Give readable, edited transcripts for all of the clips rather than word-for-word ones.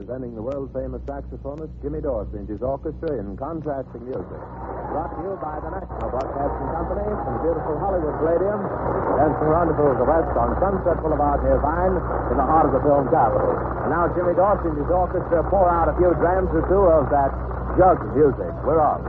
presenting the world-famous saxophonist Jimmy Dorsey and his orchestra in contrasting music. Brought to you by the National Broadcasting Company from beautiful Hollywood Palladium and from Rendezvous of the West on Sunset Boulevard near Vine in the heart of the film capital. And now Jimmy Dorsey and his orchestra pour out a few drams or two of that jug music. We're off.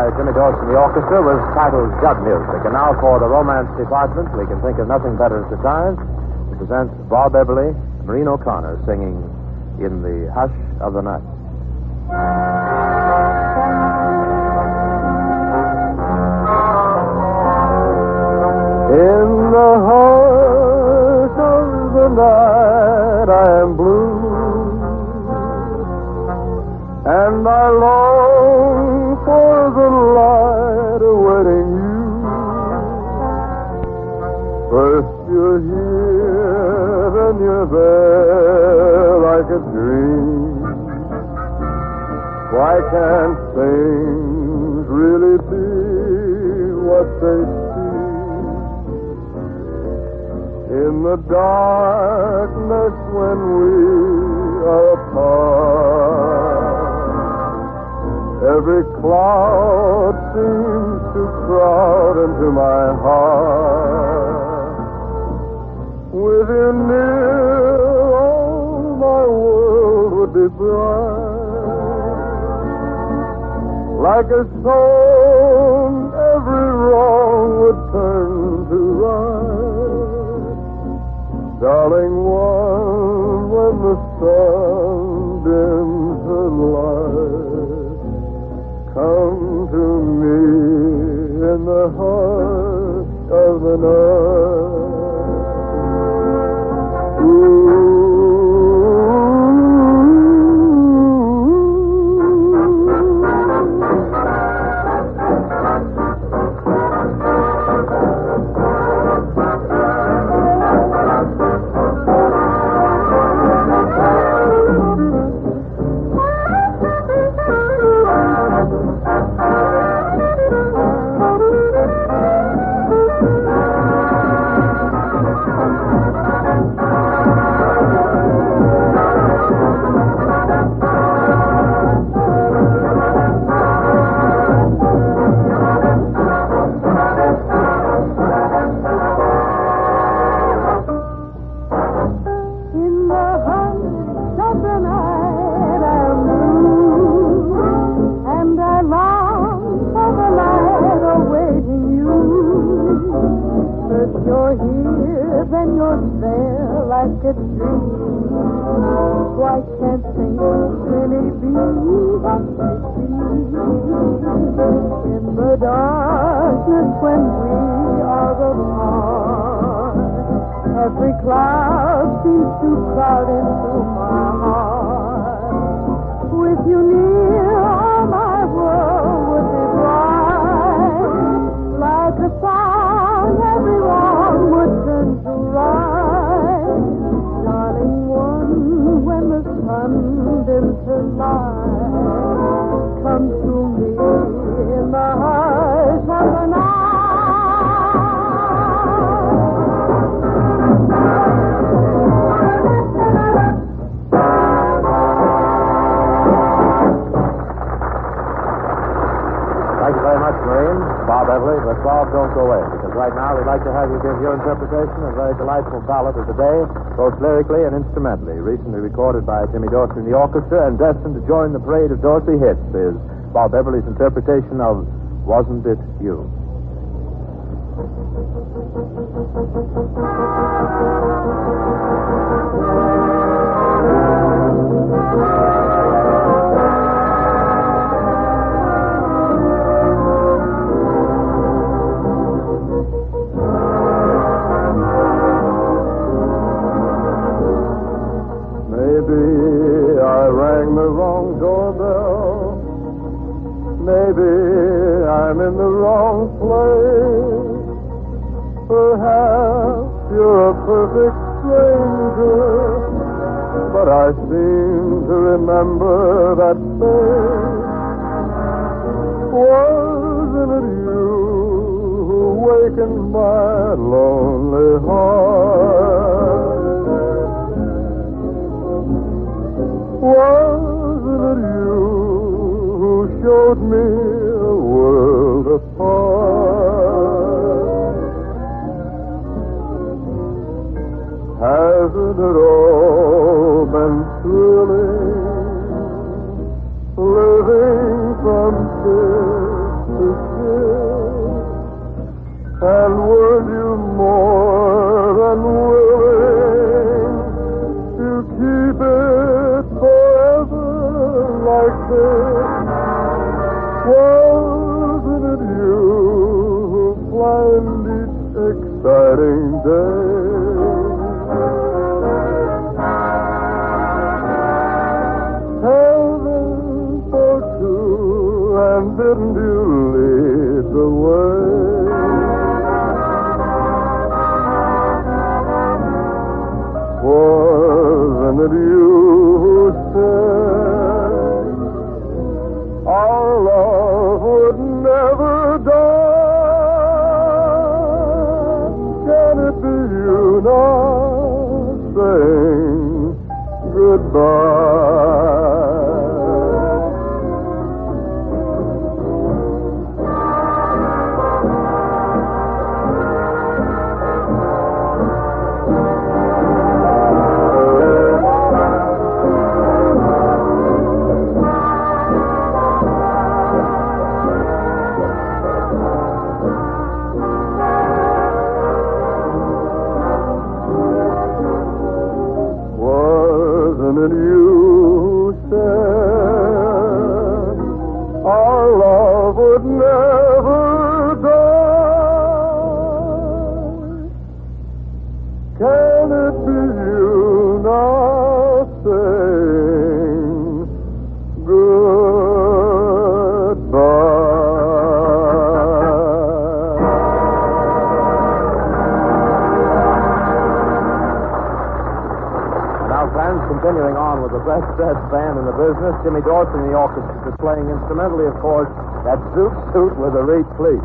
by Jimmy Dawson, the orchestra, was titled Jug Music. And now for the romance department, we can think of nothing better at the time to present Bob Beverly and Maureen O'Connor singing In the Hush of the Night. In the hush of the night I am blue, and I long for the light awaiting you. First you're here, then you're there like a dream. Why can't things really be what they seem? In the darkness when we are apart, every cloud seems to crowd into my heart. With you near, all my world would be bright. Like a song, every wrong would turn to right. Darling one, when the sun dims the light, come to me in the hush of the night. Ooh. Don't go away, because right now we'd like to have you give your interpretation of a very delightful ballad of the day, both lyrically and instrumentally. Recently recorded by Jimmy Dawson and the orchestra, and destined to join the parade of Dorsey hits is Bob Beverly's interpretation of Wasn't It You? Maybe I'm in the wrong place. Perhaps you're a perfect stranger, but I seem to remember that face. Wasn't it you who wakened my lonely heart? Wasn't it you who showed me a world apart? Hasn't it all been thrilling, living from kiss to And were you more than willing to keep it forever like this? Wasn't it you who planned each exciting day? Heaven for two, and didn't you lead the way? Wasn't it you who said our love would never die? Can it be you now saying goodbye? Wasn't it you who said our love would never die? Can it be you now saying goodbye? Now, friends, continuing on with the best band in the business, Jimmy Dorsey and the orchestra is playing instrumentally, of course, that Zoot Suit with a Reed Fleet.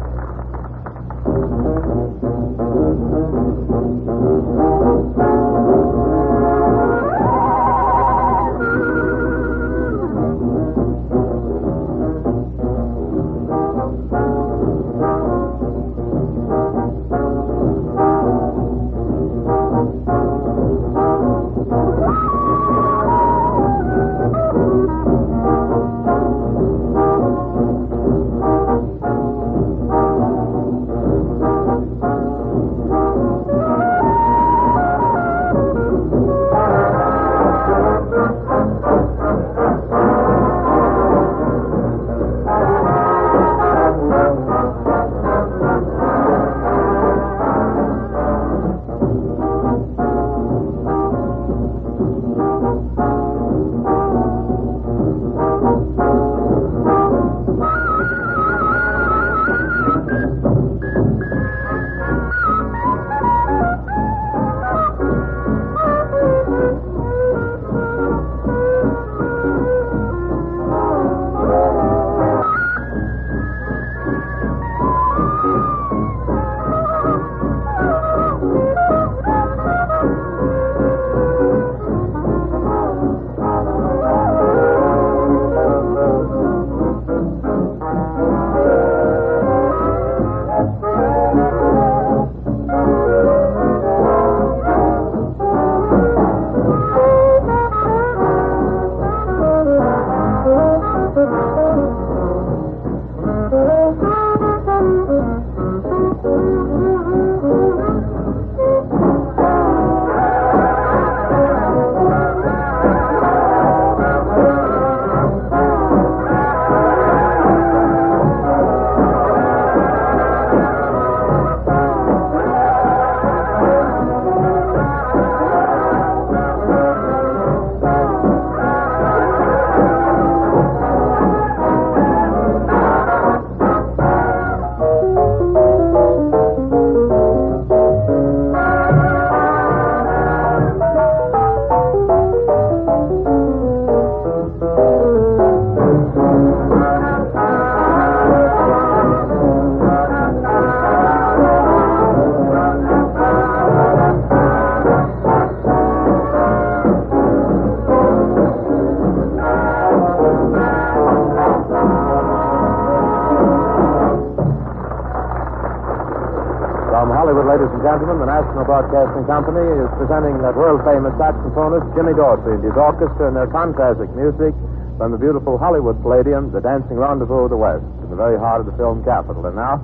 ladies and gentlemen, the National Broadcasting Company is presenting that world-famous saxophonist Jimmy Dorsey and his orchestra and their contrastic music from the beautiful Hollywood Palladium, the dancing rendezvous of the West, in the very heart of the film capital. And now,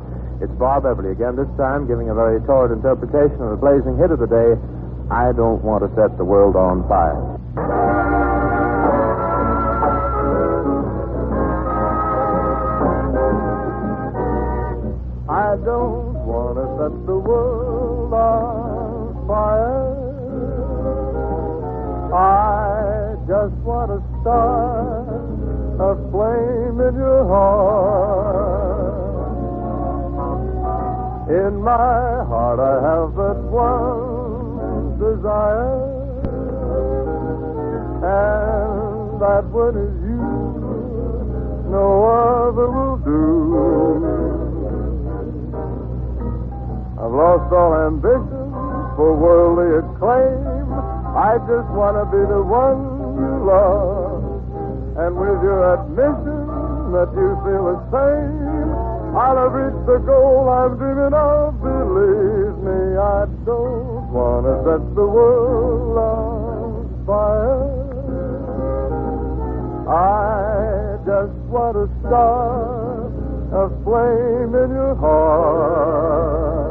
It's Bob Everly again, this time giving a very torrid interpretation of the blazing hit of the day, I Don't Want to Set the World on Fire. I don't want to set the world on fire. I just want to start a flame in your heart. In my heart I have but one desire, and that one is you. No other will do. I've lost all ambition for worldly acclaim. I just want to be the one you love. And with your admission that you feel the same, I'll have reached the goal I'm dreaming of. Believe me, I don't want to set the world on fire. I just want to start a flame in your heart.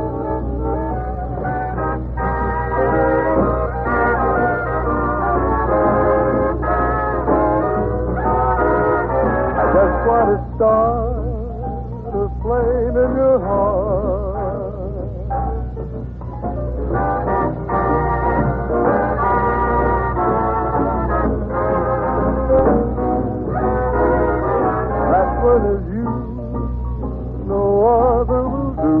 I just want to start a flame in your heart. That one is you, no other will do.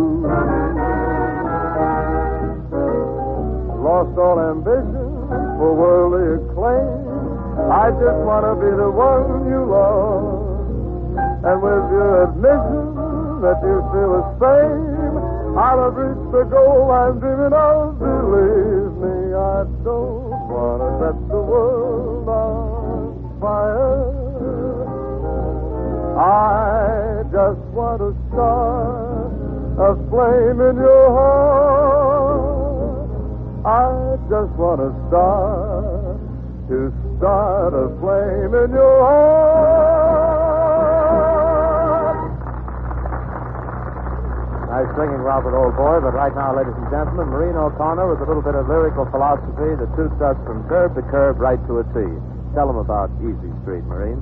Lost all ambition for worldly acclaim. I just want to be the one you love. And with your admission that you feel the same, I'll have reached the goal I'm dreaming of. Believe me, I don't want to set the world on fire. I just want to start a flame in your heart. I just want to start a flame in your heart. Nice singing, Robert, old boy, but right now, ladies and gentlemen, Maureen O'Connor with a little bit of lyrical philosophy that suits us from curb to curb, right to a T. Tell them about Easy Street, Maureen.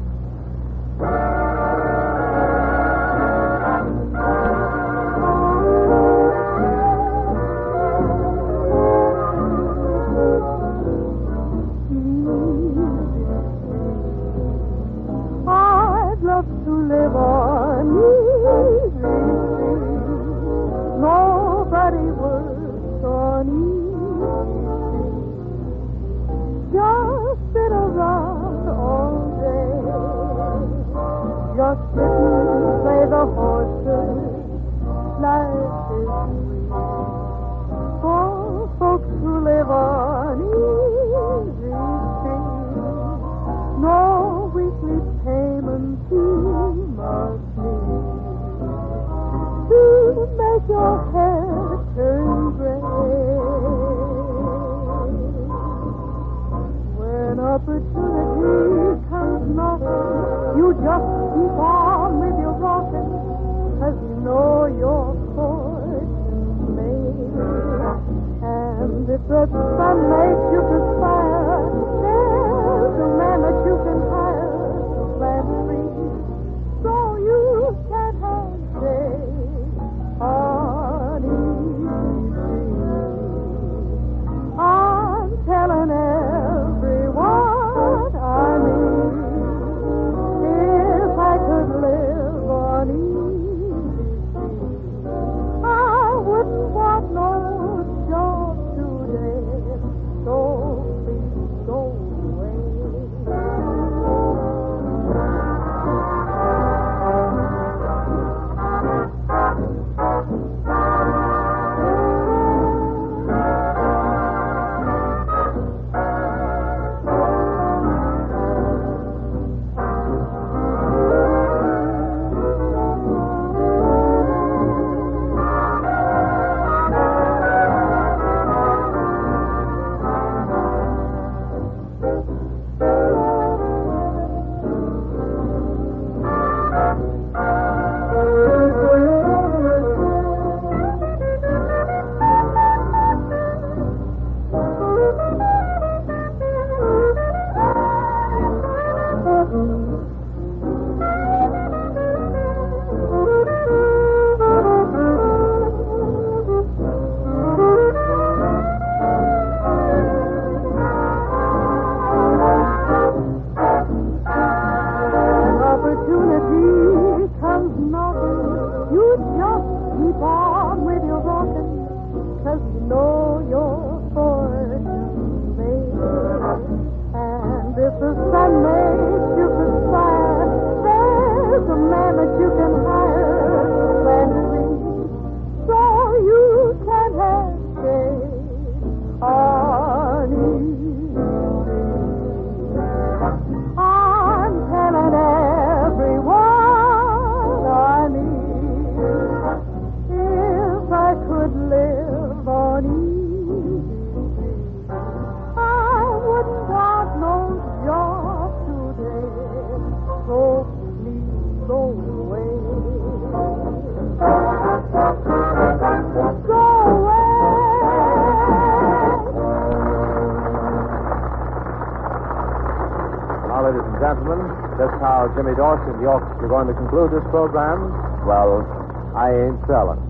I'd love to live on Easy Street. Nobody works on Easy Street. Just sit around all day. Just sit and play the horses. Life is sweet. For folks who live on Easy Street. No weekly payment you must need to make your hair turn gray. When opportunity comes knocking, you just keep on with your rocking, 'cause you know your fortune's made. And if the sun makes you perspire, there's a man that you can hire to plant trees, so you can have shade on Easy Street. I'm telling everyone I meet, if I could live on Easy Street, I wouldn't want no job today. So 'cause you know your fortune's made. And if the sun makes you perspire, there's a man that you can hire to plant trees, so you can have shade on each tree. I'm telling everyone I need, if I could live on each tree, I wouldn't want no job today, so please go away. Go away. Now, ladies and gentlemen, just how Jimmy Dorsey and the orchestra are going to conclude this program, well, I ain't telling.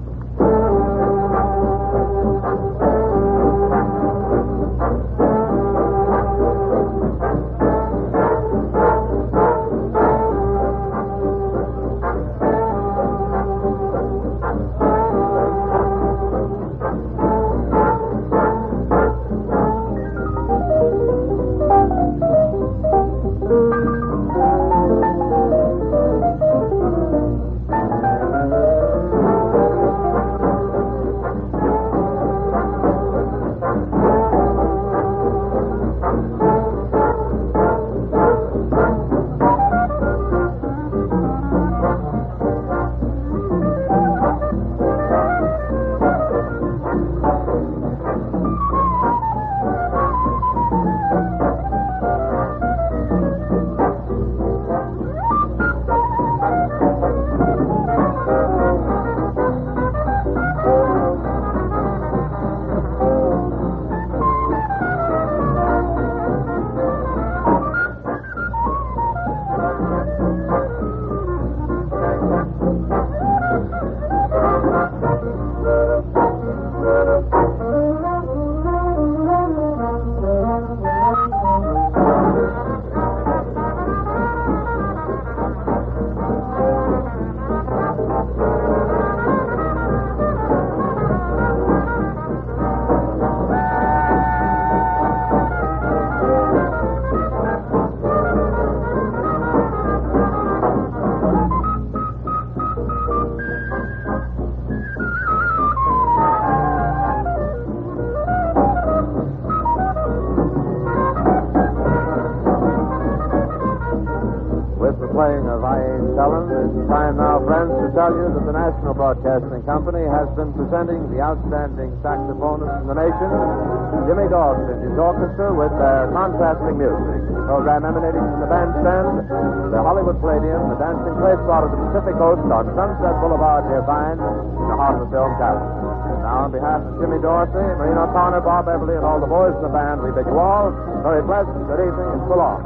Playing of I Ain't Tellin', it's time now, friends, to tell you that the National Broadcasting Company has been presenting the outstanding saxophonist in the nation, Jimmy Dorsey and his orchestra, with their contrasting music. The program emanating from the bandstand, the Hollywood Palladium, the dancing place out of the Pacific Coast on Sunset Boulevard near Vine, in the heart of the film capital. Now, on behalf of Jimmy Dorsey, Maureen O'Connor, Bob Everly, and all the boys in the band, we bid you all very pleasant good evening and so long.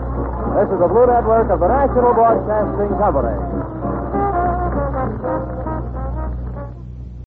This is the Blue Network of the National Broadcasting Company.